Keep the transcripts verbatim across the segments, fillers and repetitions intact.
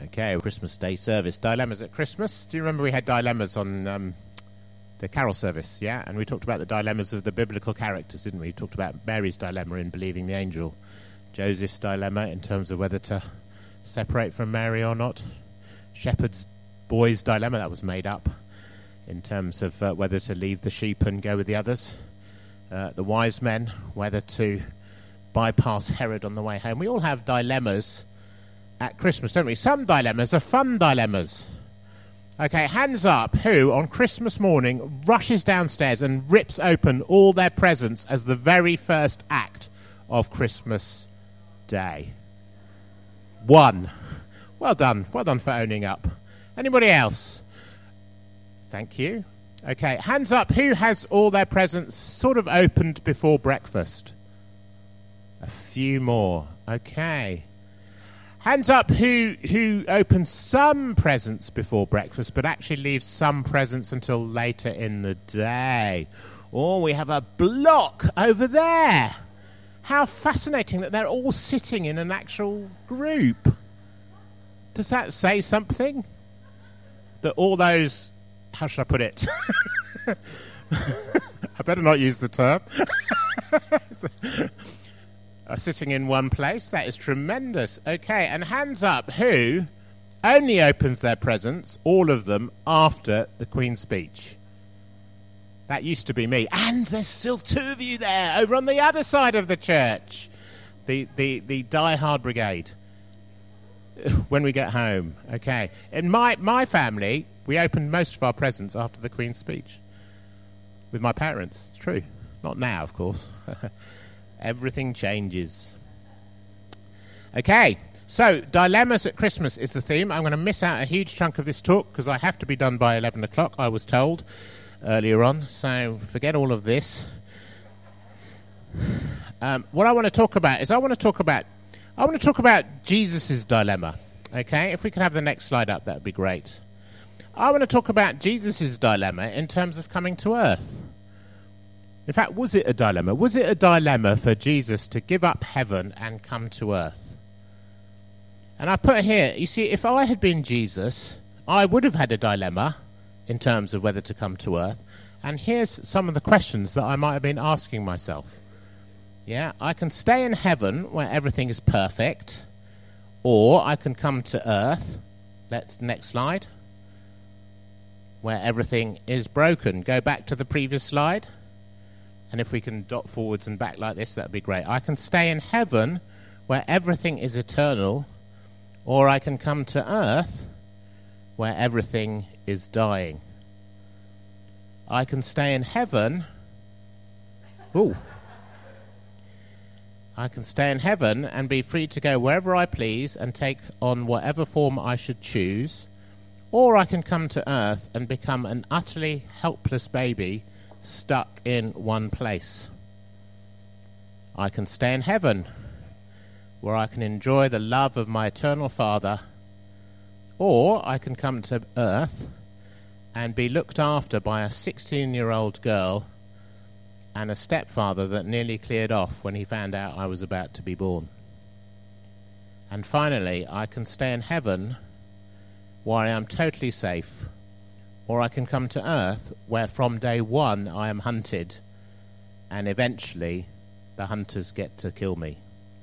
Okay, Christmas Day service. Dilemmas at Christmas. Do you remember we had dilemmas on um, the carol service, yeah? And we talked about the dilemmas of the biblical characters, didn't we? We talked about Mary's dilemma in believing the angel, Joseph's dilemma in terms of whether to separate from Mary or not, shepherd's boy's dilemma, that was made up, in terms of uh, whether to leave the sheep and go with the others, uh, the wise men, whether to bypass Herod on the way home. We all have dilemmas at Christmas, don't we? Some dilemmas are fun dilemmas. Okay, hands up who on Christmas morning rushes downstairs and rips open all their presents as the very first act of Christmas Day. One. Well done. Well done for owning up. Anybody else? Thank you. Okay, hands up who has all their presents sort of opened before breakfast. A few more. Okay. Hands up who who opens some presents before breakfast but actually leaves some presents until later in the day. Oh, we have a block over there. How fascinating that they're all sitting in an actual group. Does that say something? That all those, how should I put it? I better not use the term. Are sitting in one place. That is tremendous. Okay, and hands up who only opens their presents, all of them, after the Queen's speech. That used to be me. And there's still two of you there over on the other side of the church. The the the die-hard brigade. When we get home. Okay. In my, my family, we opened most of our presents after the Queen's speech. With my parents. It's true. Not now, of course. Everything changes. Okay, so dilemmas at Christmas is the theme. I'm going to miss out a huge chunk of this talk because I have to be done by eleven o'clock, I was told earlier on. So forget all of this. Um, what I want to talk about is I want to talk about I want to talk about Jesus' dilemma. Okay, if we could have the next slide up, that would be great. I want to talk about Jesus' dilemma in terms of coming to earth. In fact, was it a dilemma? Was it a dilemma for Jesus to give up heaven and come to earth? And I put here, you see, if I had been Jesus, I would have had a dilemma in terms of whether to come to earth. And here's some of the questions that I might have been asking myself. Yeah, I can stay in heaven where everything is perfect, or I can come to earth, let's next slide, where everything is broken. Go back to the previous slide. And if we can dot forwards and back like this, that would be great. I can stay in heaven where everything is eternal, or I can come to earth where everything is dying. I can stay in heaven. Ooh. I can stay in heaven and be free to go wherever I please and take on whatever form I should choose, or I can come to earth and become an utterly helpless baby stuck in one place. I can stay in heaven where I can enjoy the love of my eternal Father, or I can come to earth and be looked after by a sixteen-year-old girl and a stepfather that nearly cleared off when he found out I was about to be born. And finally, I can stay in heaven where I am totally safe, or I can come to earth where from day one I am hunted and eventually the hunters get to kill me.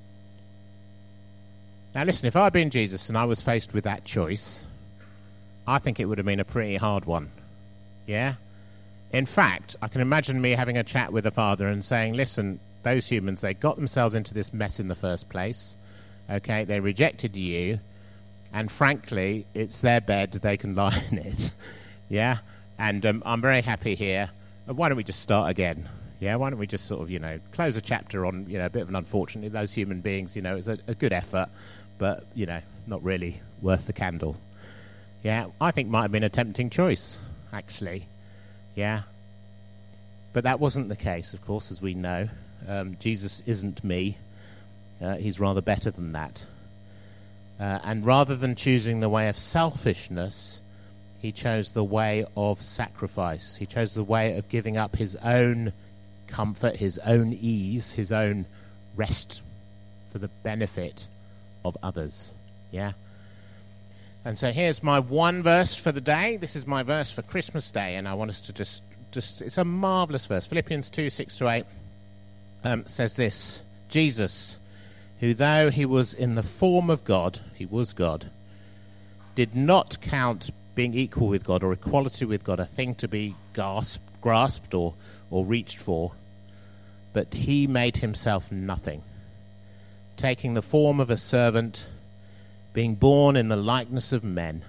Now listen, if I had been Jesus and I was faced with that choice, I think it would have been a pretty hard one. Yeah? In fact, I can imagine me having a chat with the Father and saying, listen, those humans, they got themselves into this mess in the first place. Okay, they rejected you, and frankly, it's their bed, they can lie in it. Yeah, and um, I'm very happy here. Uh, why don't we just start again? Yeah, why don't we just sort of, you know, close a chapter on, you know, a bit of an unfortunately, those human beings, you know, it's a, a good effort, but, you know, not really worth the candle. Yeah, I think might have been a tempting choice, actually. Yeah, but that wasn't the case, of course, as we know. Um, Jesus isn't me. Uh, he's rather better than that. Uh, and rather than choosing the way of selfishness, he chose the way of sacrifice. He chose the way of giving up his own comfort, his own ease, his own rest for the benefit of others. Yeah? And so here's my one verse for the day. This is my verse for Christmas Day, and I want us to just, just it's a marvellous verse. Philippians two, six to eight um, says this: Jesus, who though he was in the form of God, he was God, did not count being equal with God or equality with God a thing to be gasped, grasped or, or reached for, but he made himself nothing, taking the form of a servant, being born in the likeness of men,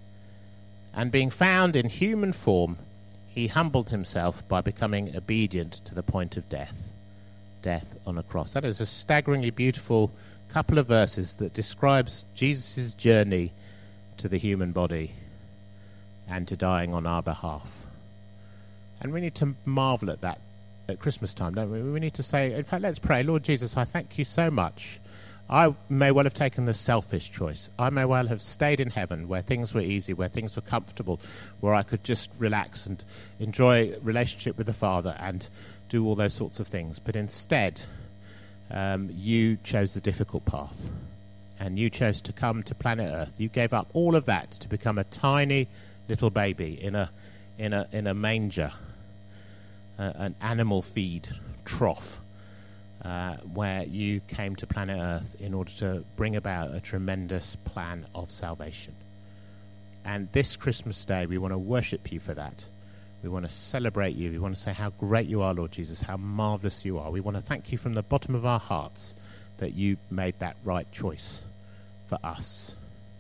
and being found in human form, he humbled himself by becoming obedient to the point of death, death on a cross. That is a staggeringly beautiful couple of verses that describes Jesus' journey to the human body and to dying on our behalf. And we need to marvel at that at Christmas time, don't we? We need to say, in fact, let's pray, Lord Jesus, I thank you so much. I may well have taken the selfish choice. I may well have stayed in heaven where things were easy, where things were comfortable, where I could just relax and enjoy relationship with the Father and do all those sorts of things. But instead, um, you chose the difficult path. And you chose to come to planet Earth. You gave up all of that to become a tiny little baby in a in a in a manger, uh, an animal feed trough, uh, where you came to planet Earth in order to bring about a tremendous plan of salvation. And this Christmas Day, we want to worship you for that. We want to celebrate you. We want to say how great you are, Lord Jesus, how marvelous you are. We want to thank you from the bottom of our hearts that you made that right choice for us,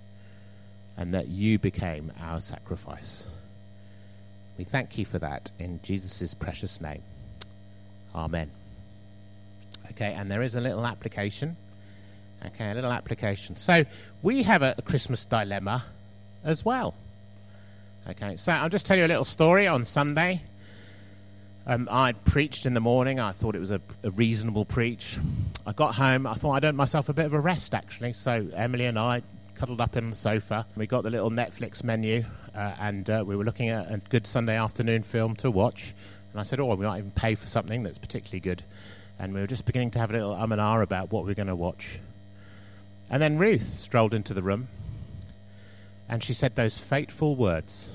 and that you became our sacrifice. We thank you for that in Jesus' precious name. Amen. Okay, and there is a little application. Okay, a little application. So we have a, a Christmas dilemma as well. Okay, so I'll just tell you a little story. On Sunday, Um, I preached in the morning. I thought it was a, a reasonable preach. I got home. I thought I'd earned myself a bit of a rest, actually. So Emily and I cuddled up on the sofa. We got the little Netflix menu, uh, and uh, we were looking at a good Sunday afternoon film to watch. And I said, oh, we might even pay for something that's particularly good. And we were just beginning to have a little um and ah about what we were going to watch. And then Ruth strolled into the room, and she said those fateful words: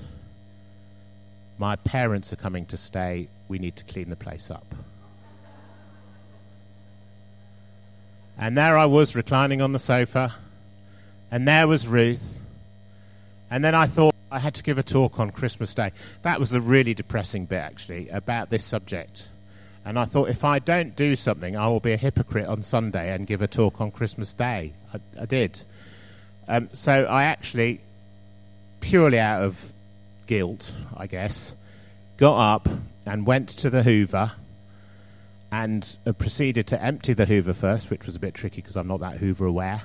my parents are coming to stay. We need to clean the place up. And there I was reclining on the sofa, and there was Ruth. And then I thought I had to give a talk on Christmas Day. That was the really depressing bit, actually, about this subject. And I thought, if I don't do something, I will be a hypocrite on Sunday and give a talk on Christmas Day. I, I did. Um, so I actually, purely out of guilt, I guess, got up and went to the Hoover and uh, proceeded to empty the Hoover first, which was a bit tricky because I'm not that Hoover aware.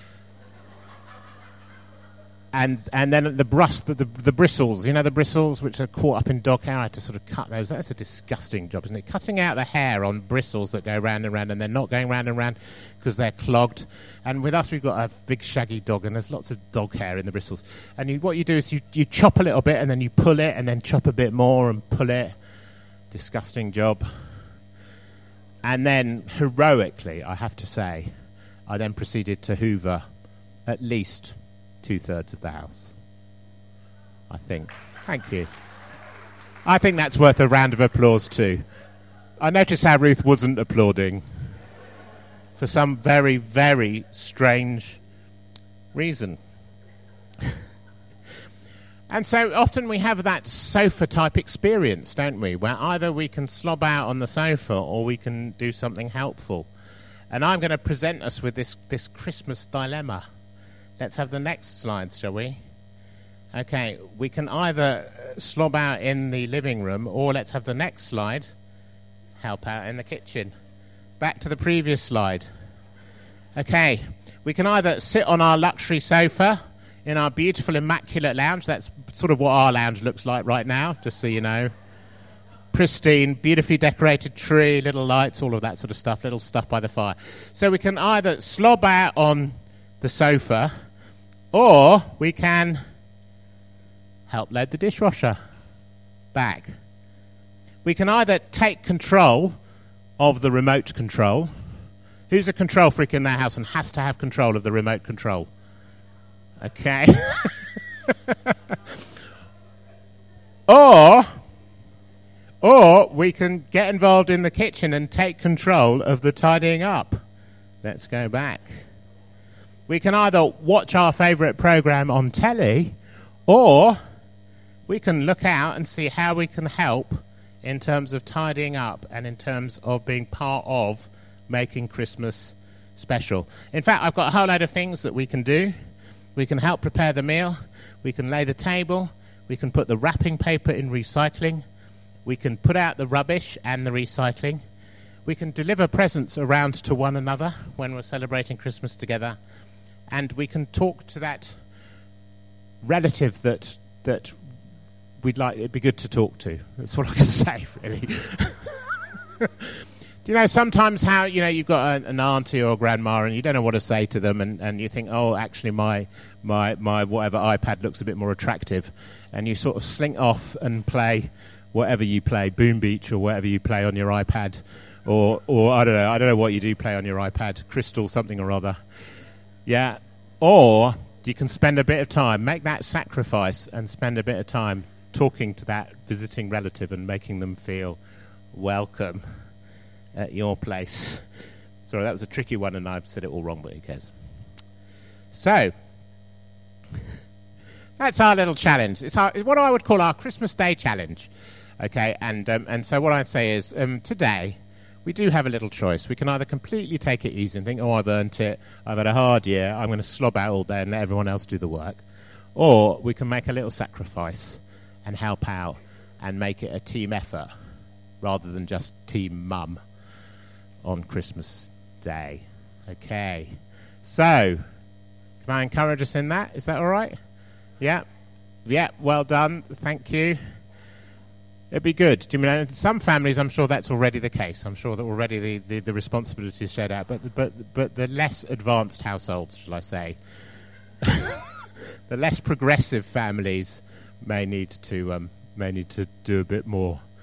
And and then the brush, the, the the bristles, you know, the bristles which are caught up in dog hair, I had to sort of cut those. That's a disgusting job, isn't it? Cutting out the hair on bristles that go round and round, and they're not going round and round because they're clogged. And with us, we've got a big shaggy dog, and there's lots of dog hair in the bristles. And you, what you do is you, you chop a little bit, and then you pull it, and then chop a bit more, and pull it. Disgusting job. And then, heroically, I have to say, I then proceeded to Hoover at least two-thirds of the house, I think. Thank you. I think that's worth a round of applause too. I noticed how Ruth wasn't applauding for some very, very strange reason. And so often we have that sofa-type experience, don't we, where either we can slob out on the sofa or we can do something helpful. And I'm going to present us with this, this Christmas dilemma. Let's have the next slide, shall we? Okay, we can either slob out in the living room, or let's have the next slide, help out in the kitchen. Back to the previous slide. Okay, we can either sit on our luxury sofa in our beautiful, immaculate lounge. That's sort of what our lounge looks like right now, just so you know. Pristine, beautifully decorated tree, little lights, all of that sort of stuff, little stuff by the fire. So we can either slob out on the sofa, or we can help load the dishwasher back. We can either take control of the remote control. Who's a control freak in their house and has to have control of the remote control? Okay. or, or we can get involved in the kitchen and take control of the tidying up. Let's go back. We can either watch our favourite programme on telly, or we can look out and see how we can help in terms of tidying up and in terms of being part of making Christmas special. In fact, I've got a whole load of things that we can do. We can help prepare the meal. We can lay the table. We can put the wrapping paper in recycling. We can put out the rubbish and the recycling. We can deliver presents around to one another when we're celebrating Christmas together. And we can talk to that relative that that we'd like, it'd be good to talk to. That's all I can say, really. Do you know, sometimes how, you know, you've got a, an auntie or a grandma and you don't know what to say to them, and, and you think, oh, actually my, my, my whatever iPad looks a bit more attractive, and you sort of slink off and play whatever you play, Boom Beach or whatever you play on your iPad, or, or I don't know, I don't know what you do play on your iPad, Crystal something or other. Yeah, or you can spend a bit of time, make that sacrifice and spend a bit of time talking to that visiting relative and making them feel welcome at your place. Sorry, that was a tricky one and I've said it all wrong, but who cares? So, that's our little challenge. It's, our, it's what I would call our Christmas Day challenge. Okay, and um, and so what I'd say is um, today we do have a little choice. We can either completely take it easy and think, oh, I've earned it, I've had a hard year, I'm going to slob out all day and let everyone else do the work. Or we can make a little sacrifice and help out and make it a team effort rather than just team mum on Christmas Day. Okay. So, can I encourage us in that? Is that all right? Yeah. Yeah, well done. Thank you. It'd be good. Do you mean some families? I'm sure that's already the case. I'm sure that already the, the, the responsibility is shared out. But the, but but the less advanced households, shall I say, the less progressive families may need to um, may need to do a bit more